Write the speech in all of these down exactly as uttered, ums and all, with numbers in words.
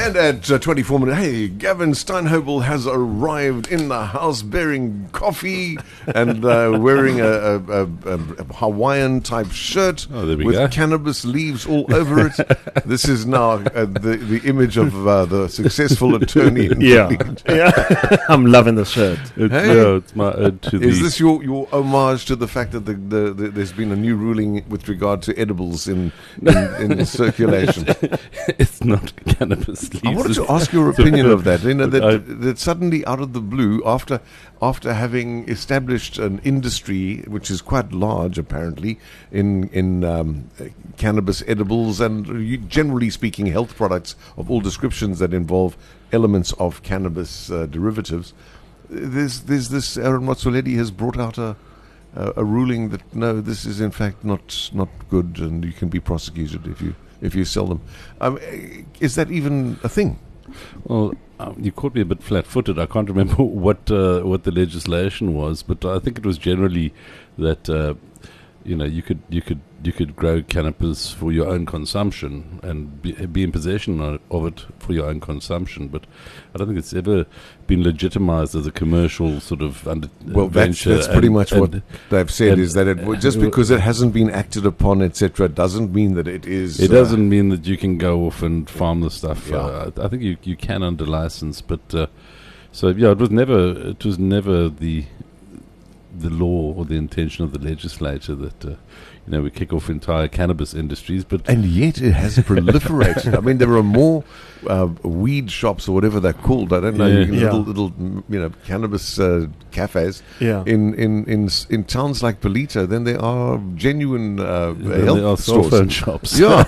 And at uh, twenty-four minutes, hey, Gavin Steinhobel has arrived in the house bearing coffee and uh, wearing a, a, a, a Hawaiian-type shirt Oh, there we with go. cannabis leaves all over it. This is now uh, the, the image of uh, the successful attorney. in Yeah, Leeds. yeah. I'm loving the shirt. It's, Hey. yeah, it's my ode to Is the. this your, your homage to the fact that the, the, the, there's been a new ruling with regard to edibles in, in, in circulation? It's not cannabis leaves. I wanted to It's- ask your opinion of that. You know, But I- that, that suddenly out of the blue, after after having established an industry which is quite large, apparently, in in um, uh, cannabis edibles and uh, you- generally speaking, health products of all descriptions that involve elements of cannabis uh, derivatives, there's there's this Aaron Motsoaledi has brought out a. Uh, a ruling that no, this is in fact not not good, and you can be prosecuted if you if you sell them. Um, is that even a thing? Well, um, you caught me a bit flat-footed. I can't remember what uh, what the legislation was, but I think it was generally that uh, you know you could you could you could grow cannabis for your own consumption and be, be in possession of of it for your own consumption. But I don't think it's ever been legitimized as a commercial sort of under, Well, uh, that's venture. that's pretty and- much and- what they've said and- is that it just because it hasn't been acted upon, et cetera, doesn't mean that it is. It uh, doesn't mean that you can go off and farm the stuff. Yeah. Uh, I I think you you can under license, but uh, so yeah, it was never it was never the the law or the intention of the legislature that uh, you know we kick off entire cannabis industries. But And yet it has proliferated. I mean, there are more uh, weed shops or whatever they're called. I don't know. Yeah. You can Yeah. little little mm, you know cannabis uh, cafes Yeah. in, in, in s- in towns like Belita than there are genuine uh, then health there are cell stores. phone shops. Yeah.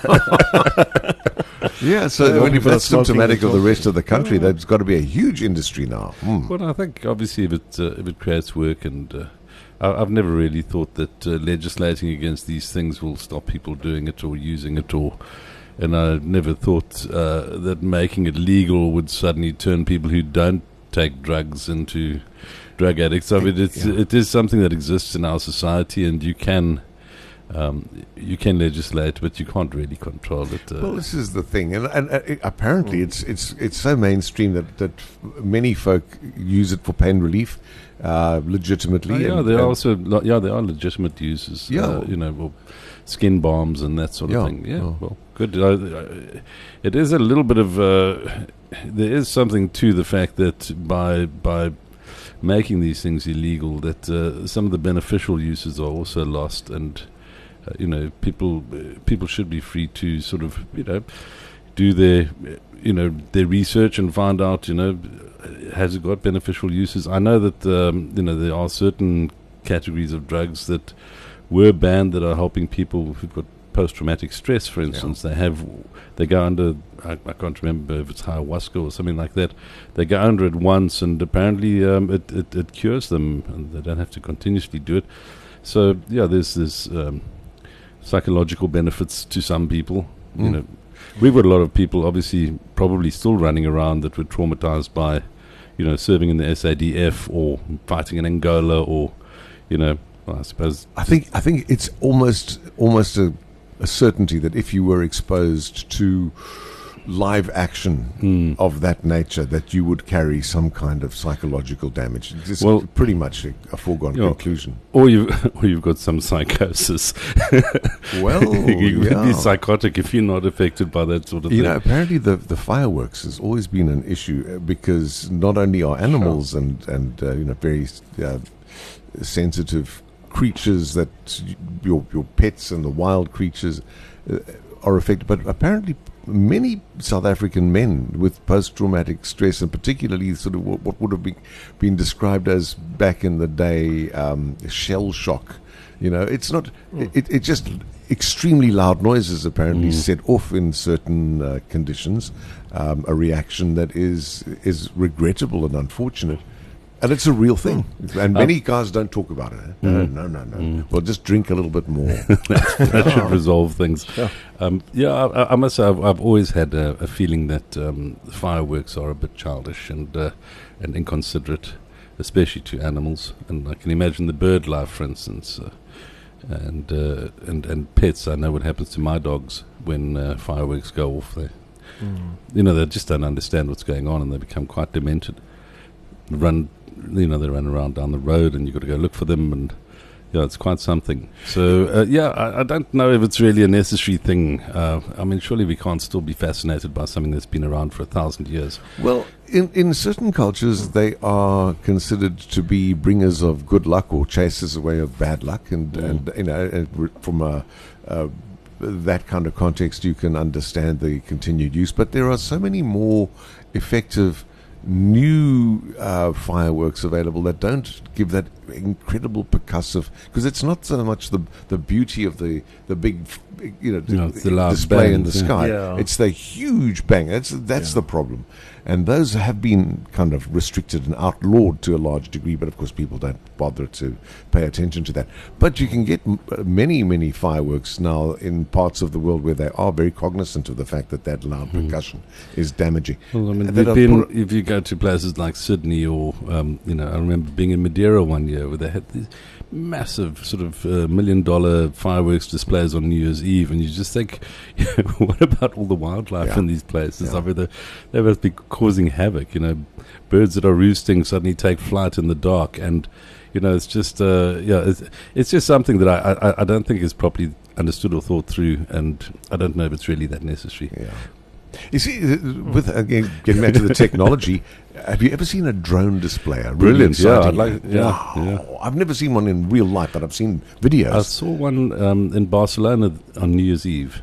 Yeah, so Yeah, when if people are that's symptomatic smoking of the as rest of the country, there's got to be a huge industry now. Mm. Well, I think obviously if it uh, if it creates work, and uh, I, I've never really thought that uh, legislating against these things will stop people doing it or using it, or and I never thought uh, that making it legal would suddenly turn people who don't take drugs into drug addicts. I mean, it's Yeah. it is something that exists in our society, and you can. Um, you can legislate, but you can't really control it. Uh, Well, this is the thing, and, and uh, it, apparently it's it's it's so mainstream that, that many folk use it for pain relief, uh, legitimately. Oh, yeah, and- there are and- also lo- yeah, there are legitimate uses. Yeah. uh, you know, well, skin balms and that sort of Yeah, thing. Yeah, yeah. well, good. Uh, uh, it is a little bit of uh, there is something to the fact that by by making these things illegal, that uh, some of the beneficial uses are also lost, and uh, you know, people uh, people should be free to sort of you know do their uh, you know their research and find out you know has it got beneficial uses. I know that um, you know there are certain categories of drugs that were banned that are helping people who've got post-traumatic stress, for instance. They have they go under I, I can't remember if it's ayahuasca or something like that. They go under it once, and apparently um, it, it it cures them, and they don't have to continuously do it. So yeah, there's this um, psychological benefits to some people. You Mm. know, we've got a lot of people, obviously, probably still running around that were traumatized by, you know, serving in the S A D F or fighting in Angola, or, you know, well, I suppose. I think I think it's almost almost a, a certainty that if you were exposed to live action Mm. of that nature, that you would carry some kind of psychological damage. It's Well- pretty much a, a foregone Yeah. conclusion. Or you, or you've got some psychosis. Well, you would yeah. be psychotic if you're not affected by that sort of You thing. know, apparently the the fireworks has always been an issue uh, because not only are animals and and uh, you know very uh, sensitive creatures that y- your your pets and the wild creatures uh, are affected, but apparently many South African men with post-traumatic stress, and particularly sort of what, what would have been been described as back in the day um, shell shock. You know, it's not. It, it just extremely loud noises apparently Mm. set off in certain uh, conditions, um, a reaction that is is regrettable and unfortunate. And it's a real thing. And many guys don't talk about it. eh? No, Mm. no, no, no. Mm. Well, just drink a little bit more. That should resolve things. Yeah. Um, yeah, I, I must say, I've, I've always had a, a feeling that um, fireworks are a bit childish and uh, and inconsiderate, especially to animals. And I can imagine the bird life, for instance, uh, and uh, and and pets. I know what happens to my dogs when uh, fireworks go off. They Mm. you know, they just don't understand what's going on, and they become quite demented. Run, you know, they run around down the road, and you've got to go look for them, and yeah, it's quite something. So, uh, yeah, I, I don't know if it's really a necessary thing. Uh, I mean, surely we can't still be fascinated by something that's been around for a thousand years. Well, in, in certain cultures, they are considered to be bringers of good luck or chasers away of bad luck. And, Mm. and you know, it re- from a, uh, that kind of context, you can understand the continued use. But there are so many more effective new uh, fireworks available that don't give that incredible percussive, because it's not so much the the beauty of the the big, you know, No, it's the loud display in the bangs, yeah. sky. Yeah. It's the huge bang. That's that's Yeah. the problem, and those have been kind of restricted and outlawed to a large degree. But of course, people don't bother to pay attention to that. But you can get m- uh, many many fireworks now in parts of the world where they are very cognizant of the fact that that loud Hmm. percussion is damaging. Well, I mean, And we've that been, are put- if you go to places like Sydney or, um, you know, I remember being in Madeira one year where they had these massive sort of uh, million dollar fireworks displays on New Year's Eve, and you just think, you know, what about all the wildlife Yeah. in these places? Yeah. I mean, they, they must be causing havoc, you know, birds that are roosting suddenly take flight in the dark, and, you know, it's just, uh, yeah, it's, it's just something that I, I, I don't think is properly understood or thought through, and I don't know if it's really that necessary. Yeah. You see, uh, with again getting back to the technology, have you ever seen a drone display? A really Brilliant, yeah, exciting- I'd like- yeah, wow. yeah. I've never seen one in real life, but I've seen videos. I saw one um, in Barcelona on New Year's Eve,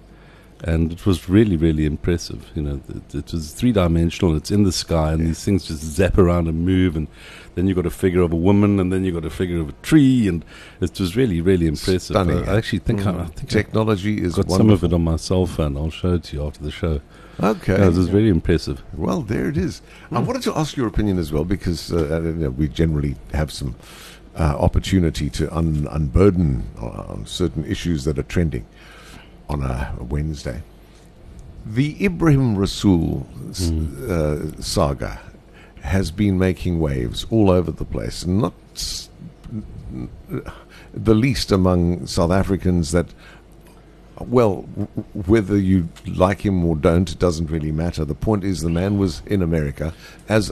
and it was really, really impressive. You know, it, it was three-dimensional. It's in the sky, and Yeah. these things just zap around and move, and then you got a figure of a woman, and then you got a figure of a tree, and it was really, really impressive. Stunning. I, I actually think I, I think I Technology is got wonderful. some of it on my cell phone. I'll show it to you after the show. Okay. Yeah, it was very impressive. Well, there it is. I wanted to ask your opinion as well, because uh, you know, we generally have some uh, opportunity to un- unburden on certain issues that are trending on a Wednesday. The Ibrahim Rasool s- uh, saga has been making waves all over the place, and not s- n- n- the least among South Africans that, well, w- whether you like him or don't, it doesn't really matter. The point is the man was in America as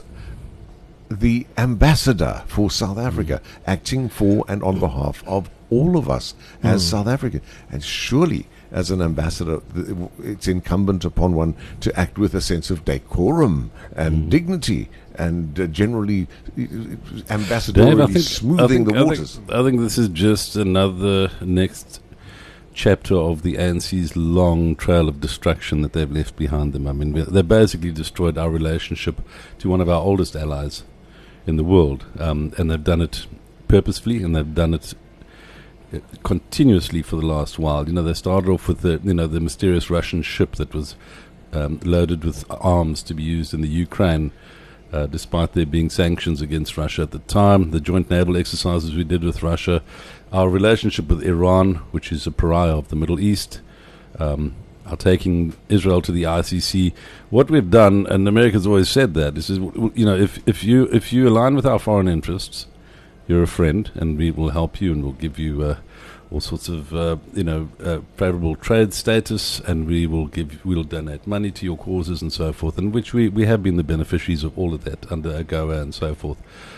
the ambassador for South Africa, acting for and on behalf of all of us as South African. And surely, as an ambassador, th- it's incumbent upon one to act with a sense of decorum and dignity, and uh, generally uh, ambassadorily Dave, I think, I smoothing think, the I waters. think, I think this is just another next chapter of the A N C's long trail of destruction that they've left behind them. I mean, we- they basically destroyed our relationship to one of our oldest allies in the world, um, and they've done it purposefully, and they've done it uh, continuously for the last while. You know, they started off with the, you know, the mysterious Russian ship that was um, loaded with arms to be used in the Ukraine. Uh, despite there being sanctions against Russia at the time, the joint naval exercises we did with Russia, our relationship with Iran, which is a pariah of the Middle East, um, our taking Israel to the I C C. What we've done, and America's always said that, is, is w- w- you know, if, if you if you align with our foreign interests, you're a friend, and we will help you, and we'll give you uh, all sorts of uh, you know uh, favorable trade status, and we will give we'll donate money to your causes and so forth, and which we, we have been the beneficiaries of all of that under AGOA and so forth.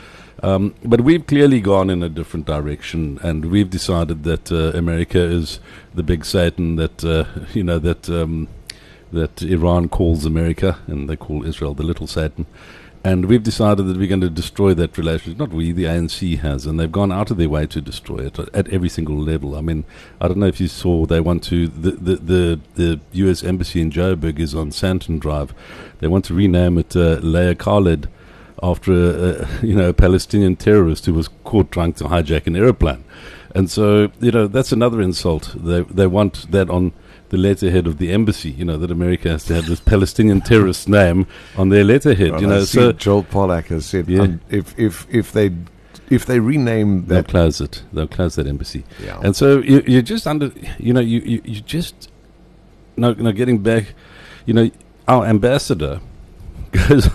Um, but we've clearly gone in a different direction, and we've decided that uh, America is the big Satan that uh, you know that um, that Iran calls America, and they call Israel the little Satan. And we've decided that we're going to destroy that relationship. Not we, the A N C has, and they've gone out of their way to destroy it at every single level. I mean, I don't know if you saw, they want to, the, the, the, the U S Embassy in Joburg is on Santon Drive. They want to rename it uh, Leah Khaled, after a, a, you know, a Palestinian terrorist who was caught trying to hijack an aeroplane. And so, you know, that's another insult. They they want that on the letterhead of the embassy, you know, that America has to have this Palestinian terrorist name on their letterhead, Well, you I know. see So Joel Pollack has said, Yeah. um, if if if they if they rename they'll that, close it. They'll close that embassy. yeah, And so you, you're just under, you know, you, you, you just, no, no, getting back, you know, our ambassador goes,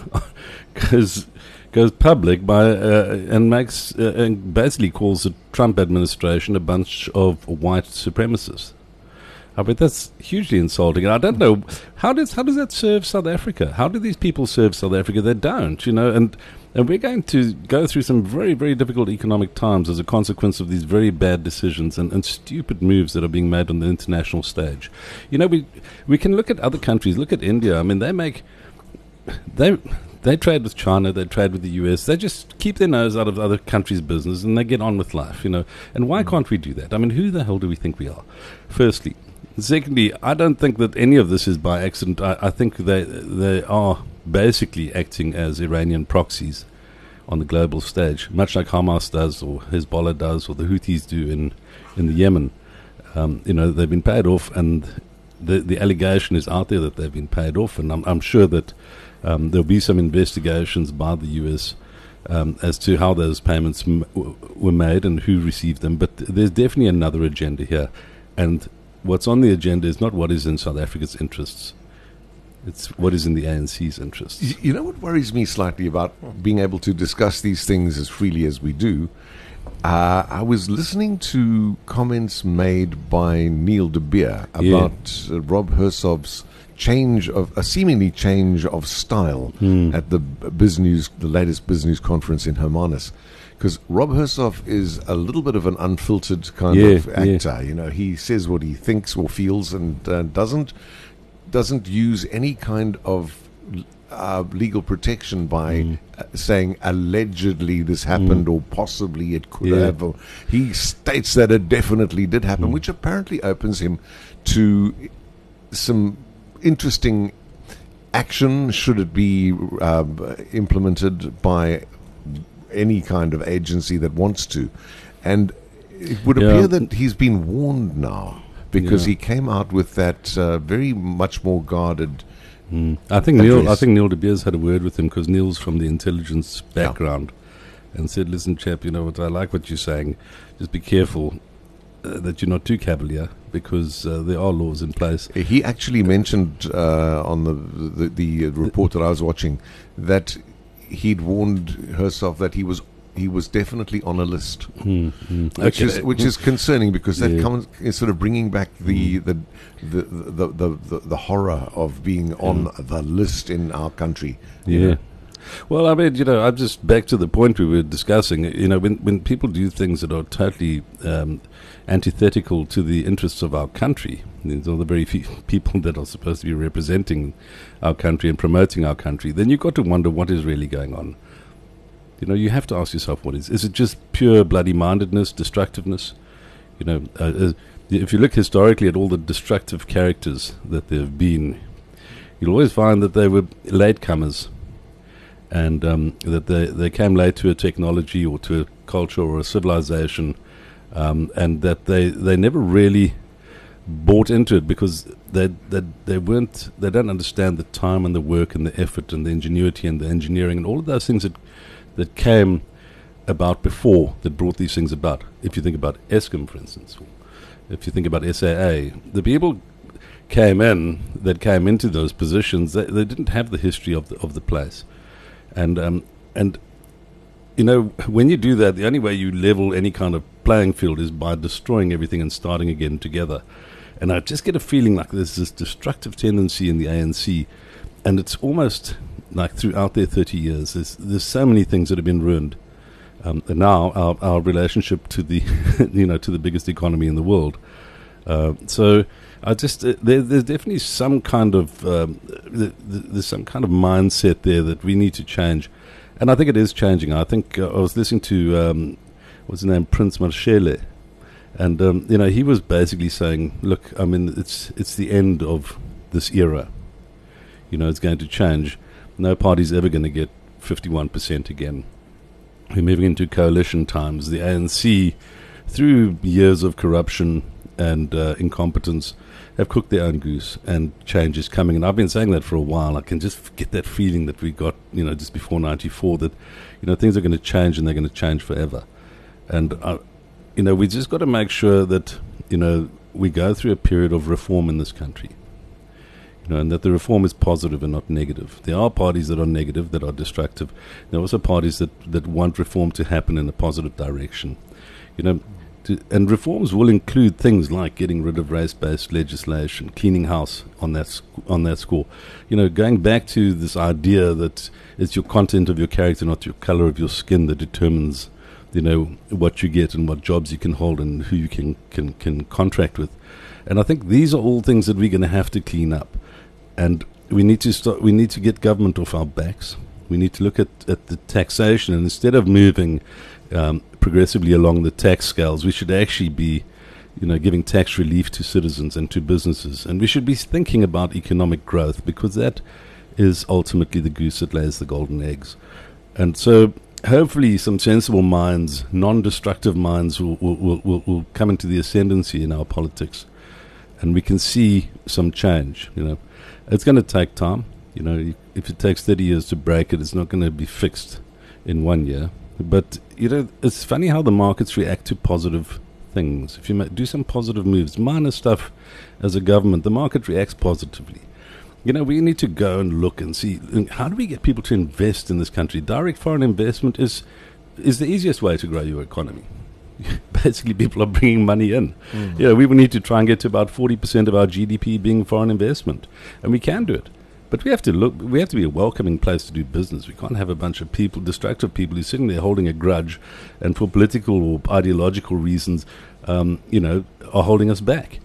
goes, goes public by, uh, and makes, uh, and basically calls the Trump administration a bunch of white supremacists. I mean, that's hugely insulting. And I don't know, how does how does that serve South Africa? How do these people serve South Africa? They don't, you know, and and we're going to go through some very, very difficult economic times as a consequence of these very bad decisions and, and stupid moves that are being made on the international stage. You know, we we can look at other countries, look at India. I mean, they make, they... They trade with China, they trade with the U S, they just keep their nose out of other countries' business and they get on with life, you know. And why can't we do that? I mean, who the hell do we think we are? Firstly. Secondly, I don't think that any of this is by accident. I, I think they they are basically acting as Iranian proxies on the global stage, much like Hamas does or Hezbollah does or the Houthis do in, in the Yemen. Um, you know, they've been paid off and the, the allegation is out there that they've been paid off, and I'm, I'm sure that Um, there'll be some investigations by the U S um, as to how those payments m- w- were made and who received them. But th- there's definitely another agenda here. And what's on the agenda is not what is in South Africa's interests. It's what is in the A N C's interests. Y- You know what worries me slightly about being able to discuss these things as freely as we do? Uh, I was listening to comments made by Neil de Beer about uh, Rob Hersov's change of a seemingly change of style Mm. at the business, the latest business conference in Hermanus, because Rob Hersov is a little bit of an unfiltered kind Yeah, of actor. You know, he says what he thinks or feels, and uh, doesn't doesn't use any kind of uh, legal protection by Mm. uh, saying allegedly this happened Mm. or possibly it could Yeah. have. Or he states that it definitely did happen, Mm. which apparently opens him to some interesting action should it be um, implemented by any kind of agency that wants to. And it would Yeah. appear that he's been warned now, because Yeah. he came out with that uh, very much more guarded. Mm. I think Neil. I address. think Neil de Beers had a word with him because Neil's from the intelligence background, and said, "Listen, chap, you know what? I like what you're saying. Just be careful uh, that you're not too cavalier, because uh, there are laws in place." He actually mentioned uh, on the, the the report that I was watching that he'd warned Hersov that he was he was definitely on a list, Mm, mm. which Okay. is which is concerning, because that Yeah. comes is sort of bringing back the the the, the, the, the the horror of being on the list in our country. you Yeah. know. Well, I mean, you know, I'm just back to the point we were discussing. You know, when when people do things that are totally um, antithetical to the interests of our country, these are the very few people that are supposed to be representing our country and promoting our country, then you've got to wonder what is really going on. You know, you have to ask yourself, what is? Is it just pure bloody-mindedness, destructiveness? You know, uh, uh, if you look historically at all the destructive characters that there have been, you'll always find that they were latecomers, and um, that they, they came late to a technology or to a culture or a civilization, um, and that they, they never really bought into it, because they, they they weren't they don't understand the time and the work and the effort and the ingenuity and the engineering and all of those things that that came about before, that brought these things about. If you think about Eskom, for instance, or if you think about S A A, the people came in that came into those positions, they, they didn't have the history of the of the place, and um, and you know, when you do that, the only way you level any kind of playing field is by destroying everything and starting again together. And I just get a feeling like there's this destructive tendency in the A N C, and it's almost like throughout their thirty years, there's there's so many things that have been ruined. Um, and now our our relationship to the you know to the biggest economy in the world. Uh, so I just uh, there, there's definitely some kind of um, th- th- there's some kind of mindset there that we need to change, and I think it is changing. I think uh, I was listening to um, what's his name, Prince Mashele. And um, you know, he was basically saying, "Look, I mean, it's it's the end of this era. You know, it's going to change. No party's ever going to get fifty-one percent again. We're moving into coalition times. The A N C, through years of corruption and uh, incompetence, have cooked their own goose, and change is coming. And I've been saying that for a while. I can just get that feeling that we got, you know, just before ninety-four, that, you know, things are going to change, and they're going to change forever. And I, You know, we just got to make sure that, you know, we go through a period of reform in this country. You know, and that the reform is positive and not negative. There are parties that are negative, that are destructive. There are also parties that, that want reform to happen in a positive direction. You know, to, and reforms will include things like getting rid of race-based legislation, cleaning house on that sc- on that score. You know, going back to this idea that it's your content of your character, not your color of your skin, that determines, you know, what you get and what jobs you can hold and who you can can, can contract with. And I think these are all things that we're going to have to clean up. And we need to start. We need to get government off our backs. We need to look at, at the taxation, and instead of moving um, progressively along the tax scales, we should actually be, you know, giving tax relief to citizens and to businesses. And we should be thinking about economic growth, because that is ultimately the goose that lays the golden eggs. And so hopefully some sensible minds, non-destructive minds will, will, will, will, will come into the ascendancy in our politics, and we can see some change. You know, it's going to take time. You know, if it takes thirty years to break it, it's not going to be fixed in one year. But, you know, it's funny how the markets react to positive things. If you ma- do some positive moves, minor stuff as a government, the market reacts positively. You know, we need to go and look and see, how do we get people to invest in this country? Direct foreign investment is is the easiest way to grow your economy. Basically, people are bringing money in. Mm. You know, we will need to try and get to about forty percent of our G D P being foreign investment. And we can do it. But we have to look. We have to be a welcoming place to do business. We can't have a bunch of people, destructive people, who's sitting there holding a grudge, and for political or ideological reasons, um, you know, are holding us back.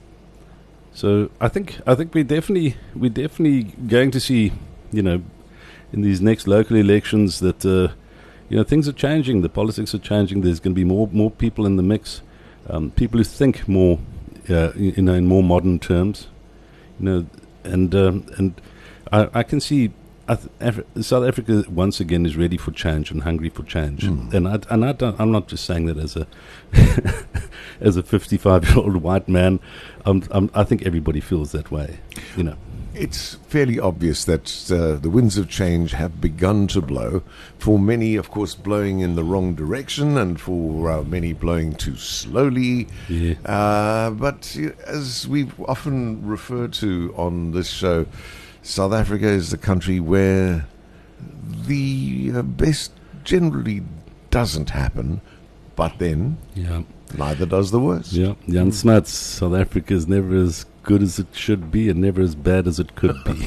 So I think I think we definitely we're definitely going to see, you know, in these next local elections that uh, you know, things are changing. The politics are changing. There's going to be more more people in the mix, um, people who think more, uh, you know, in more modern terms, you know, and um, and. I, I can see I th- Af- South Africa once again is ready for change and hungry for change, mm. and I, and I don't, I'm not just saying that as a as a fifty-five-year-old white man. Um, um, I think everybody feels that way. You know, it's fairly obvious that uh, the winds of change have begun to blow. For many, of course, blowing in the wrong direction, and for uh, many blowing too slowly. Yeah. Uh, but uh, as we've often referred to on this show, South Africa is the country where the uh, best generally doesn't happen, but then yeah. neither does the worst. Yeah, Jan Smuts, South Africa is never as good as it should be and never as bad as it could be.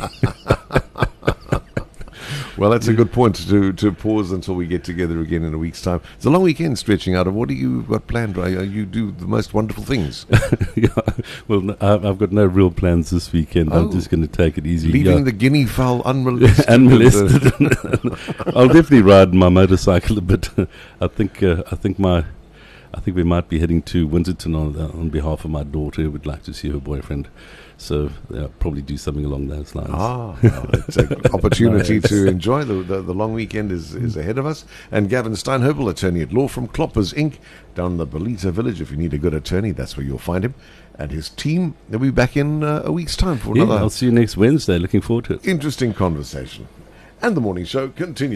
Well, that's a good point to to pause until we get together again in a week's time. It's a long weekend stretching out. Of what do you got planned? Ray? You do the most wonderful things. Yeah, well, no, I've got no real plans this weekend. Oh. I'm just going to take it easy. Leaving yeah. the guinea fowl unmolested. unmolested. I'll definitely ride my motorcycle a bit. I think. Uh, I think my. I think we might be heading to Winterton on, uh, on behalf of my daughter, who would like to see her boyfriend. So uh, probably do something along those lines. Ah, well, it's an opportunity to enjoy. The, the the long weekend is, is ahead of us. And Gavin Steinhobel, attorney at law from Kloppers Incorporated, down in the Belita Village. If you need a good attorney, that's where you'll find him. And his team, they'll be back in uh, a week's time for Yeah, another I'll see you next Wednesday. Looking forward to it. interesting conversation. And the morning show continues.